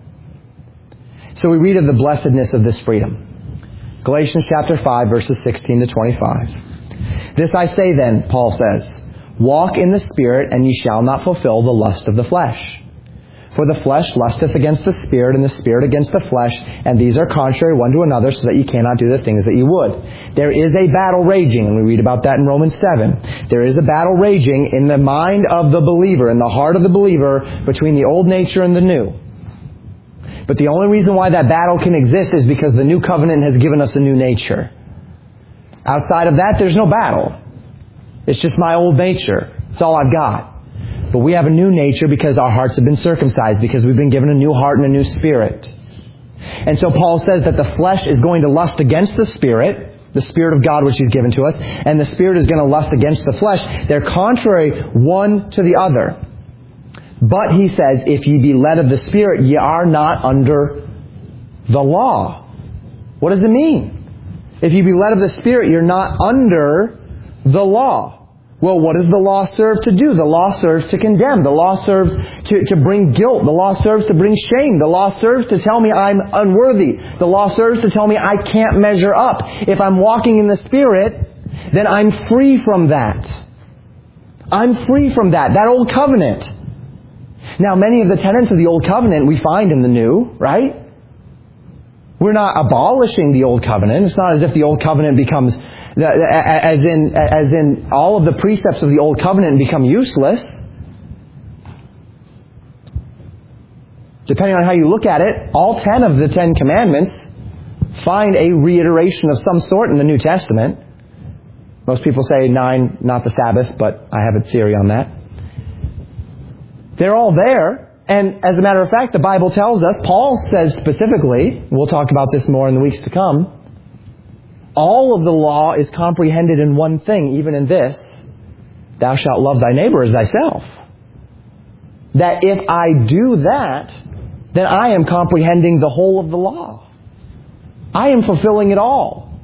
So we read of the blessedness of this freedom. Galatians chapter 5, verses 16 to 25. This I say then, Paul says, walk in the Spirit, and ye shall not fulfill the lust of the flesh. For the flesh lusteth against the Spirit, and the Spirit against the flesh, and these are contrary one to another, so that ye cannot do the things that ye would. There is a battle raging, and we read about that in Romans 7. There is a battle raging in the mind of the believer, in the heart of the believer, between the old nature and the new. But the only reason why that battle can exist is because the new covenant has given us a new nature. Outside of that, there's no battle. It's just my old nature. It's all I've got. But we have a new nature because our hearts have been circumcised, because we've been given a new heart and a new spirit. And so Paul says that the flesh is going to lust against the Spirit of God which He's given to us, and the Spirit is going to lust against the flesh. They're contrary one to the other. But he says, if ye be led of the Spirit, ye are not under the law. What does it mean? If ye be led of the Spirit, you're not under the law. Well, what does the law serve to do? The law serves to condemn. The law serves to bring guilt. The law serves to bring shame. The law serves to tell me I'm unworthy. The law serves to tell me I can't measure up. If I'm walking in the Spirit, then I'm free from that. I'm free from that old covenant. Now, many of the tenets of the old covenant we find in the new, right? We're not abolishing the old covenant. It's not as if the old covenant becomes, as in all of the precepts of the old covenant become useless. Depending on how you look at it, all 10 of the 10 commandments find a reiteration of some sort in the New Testament. Most people say 9, not the Sabbath, but I have a theory on that. They're all there. And as a matter of fact, the Bible tells us, Paul says specifically, we'll talk about this more in the weeks to come, all of the law is comprehended in one thing, even in this, thou shalt love thy neighbor as thyself. That if I do that, then I am comprehending the whole of the law. I am fulfilling it all.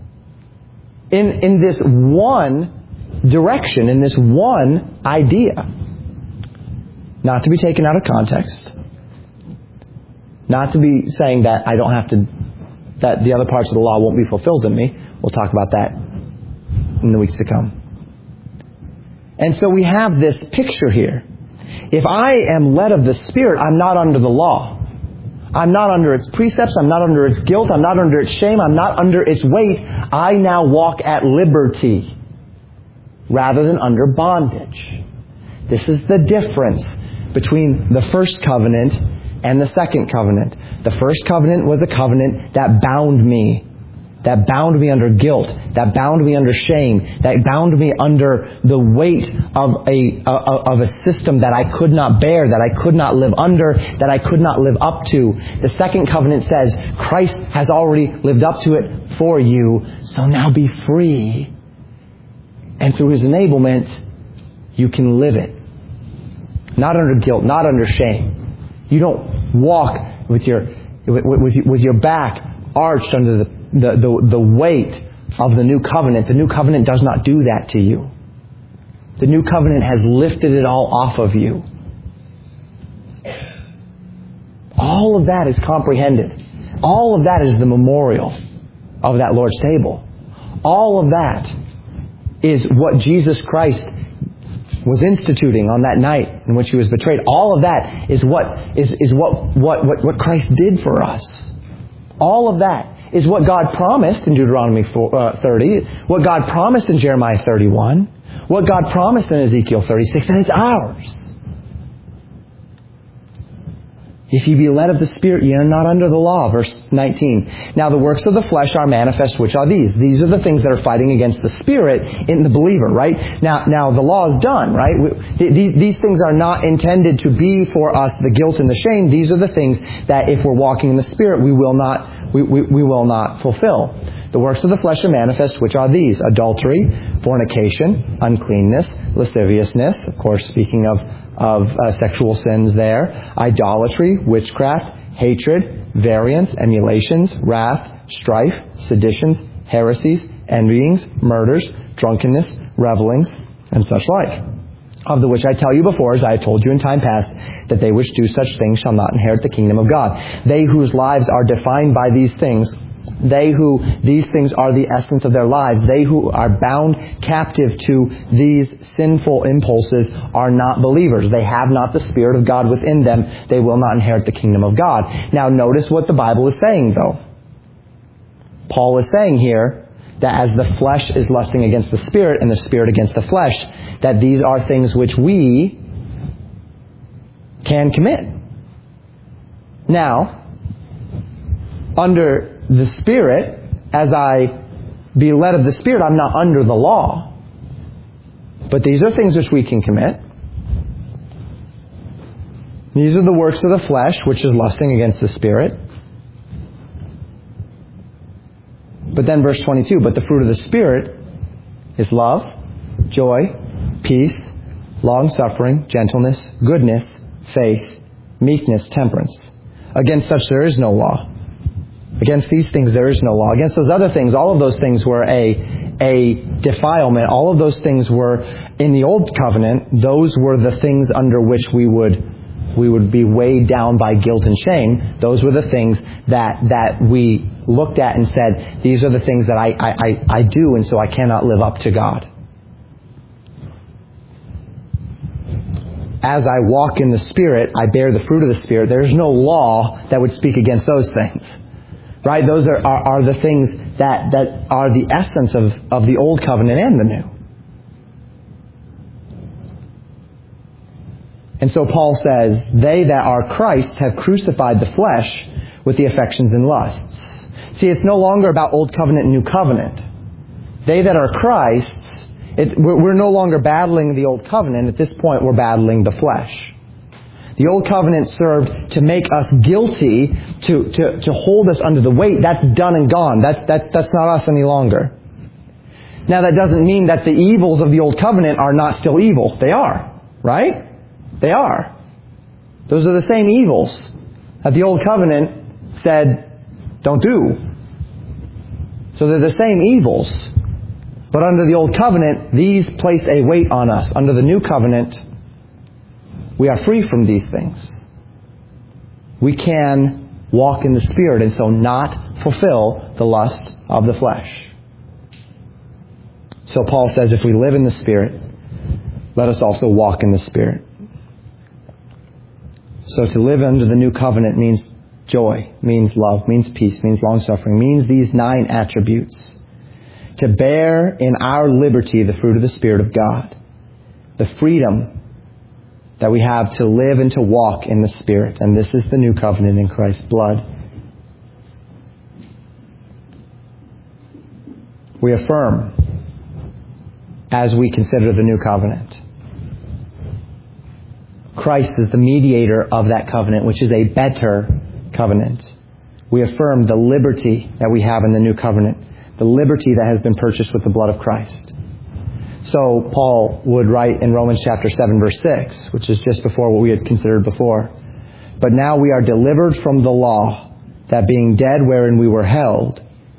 In this one direction, in this one idea. Not to be taken out of context. Not to be saying that I don't have to, that the other parts of the law won't be fulfilled in me. We'll talk about that in the weeks to come. And so we have this picture here. If I am led of the Spirit, I'm not under the law. I'm not under its precepts. I'm not under its guilt. I'm not under its shame. I'm not under its weight. I now walk at liberty rather than under bondage. This is the difference between the first covenant and the second covenant. The first covenant was a covenant that bound me. That bound me under guilt. That bound me under shame. That bound me under the weight of a system that I could not bear, that I could not live under, that I could not live up to. The second covenant says, Christ has already lived up to it for you, so now be free. And through His enablement, you can live it. Not under guilt, not under shame. You don't walk with your back arched under the weight of the new covenant. The new covenant does not do that to you. The new covenant has lifted it all off of you. All of that is comprehended. All of that is the memorial of that Lord's table. All of that is what Jesus Christ was instituting on that night in which He was betrayed. All of that is what Christ did for us. All of that is what God promised in Deuteronomy 30, what God promised in Jeremiah 31, what God promised in Ezekiel 36, and it's ours. If ye be led of the Spirit, ye are not under the law. Verse 19. Now the works of the flesh are manifest, which are these. These are the things that are fighting against the Spirit in the believer, right? Now the law is done, right? These things are not intended to be for us the guilt and the shame. These are the things that if we're walking in the Spirit, we will not fulfill. The works of the flesh are manifest, which are these: adultery, fornication, uncleanness, lasciviousness, of course speaking of sexual sins there, idolatry, witchcraft, hatred, variance, emulations, wrath, strife, seditions, heresies, envyings, murders, drunkenness, revelings, and such like. Of the which I tell you before, as I have told you in time past, that they which do such things shall not inherit the kingdom of God. They whose lives are defined by these things, these things are the essence of their lives. They who are bound captive to these sinful impulses are not believers. They have not the Spirit of God within them. They will not inherit the kingdom of God. Now notice what the Bible is saying though. Paul is saying here that as the flesh is lusting against the Spirit and the Spirit against the flesh, that these are things which we can commit. Now, under the Spirit, as I be led of the Spirit, I'm not under the law. But these are things which we can commit. These are the works of the flesh, which is lusting against the Spirit. But then verse 22, but the fruit of the Spirit is love, joy, peace, long-suffering, gentleness, goodness, faith, meekness, temperance. Against such there is no law. Against these things there is no law. Against those other things, all of those things were a defilement. All of those things were in the old covenant. Those were the things under which we would be weighed down by guilt and shame. Those were the things that we looked at and said, these are the things that I do, and so I cannot live up to God. As I walk in the Spirit, I bear the fruit of the Spirit. There's no law that would speak against those things. Right? Those are the things that are the essence of the old covenant and the new. And so Paul says, they that are Christ have crucified the flesh with the affections and lusts. See, it's no longer about old covenant and new covenant. They that are Christ's, we're no longer battling the old covenant. At this point, we're battling the flesh. The old covenant served to make us guilty, to hold us under the weight. That's done and gone. That's not us any longer. Now that doesn't mean that the evils of the old covenant are not still evil. They are, right? They are. Those are the same evils that the old covenant said, don't do. So they're the same evils. But under the old covenant, these place a weight on us. Under the new covenant, we are free from these things. We can walk in the Spirit and so not fulfill the lust of the flesh. So Paul says, if we live in the Spirit, let us also walk in the Spirit. So to live under the new covenant means joy, means love, means peace, means long-suffering, means these 9 attributes. To bear in our liberty the fruit of the Spirit of God. The freedom that we have to live and to walk in the Spirit. And this is the new covenant in Christ's blood. We affirm as we consider the new covenant. Christ is the mediator of that covenant, which is a better covenant. We affirm the liberty that we have in the new covenant. The liberty that has been purchased with the blood of Christ. So Paul would write in Romans chapter 7 verse 6, which is just before what we had considered before. But now we are delivered from the law, that being dead wherein we were held,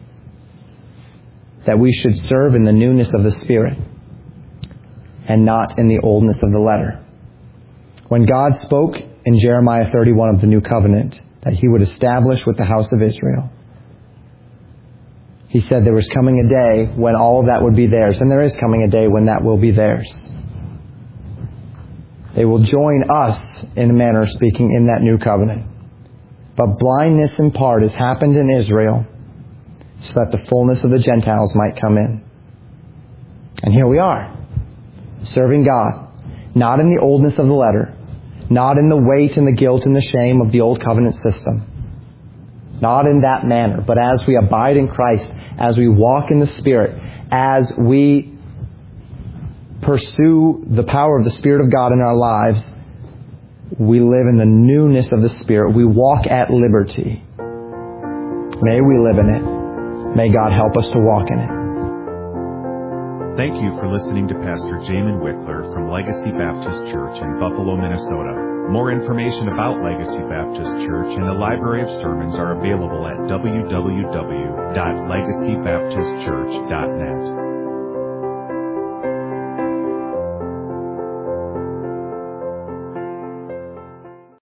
that we should serve in the newness of the Spirit, and not in the oldness of the letter. When God spoke in Jeremiah 31 of the new covenant, that He would establish with the house of Israel, He said there was coming a day when all of that would be theirs. And there is coming a day when that will be theirs. They will join us, in a manner of speaking, in that new covenant. But blindness in part has happened in Israel so that the fullness of the Gentiles might come in. And here we are, serving God, not in the oldness of the letter, Not in the weight and the guilt and the shame of the old covenant system. Not in that manner, but as we abide in Christ, as we walk in the Spirit, as we pursue the power of the Spirit of God in our lives, we live in the newness of the Spirit. We walk at liberty. May we live in it. May God help us to walk in it. Thank you for listening to Pastor Jamin Wickler from Legacy Baptist Church in Buffalo, Minnesota. More information about Legacy Baptist Church and the library of sermons are available at www.legacybaptistchurch.net.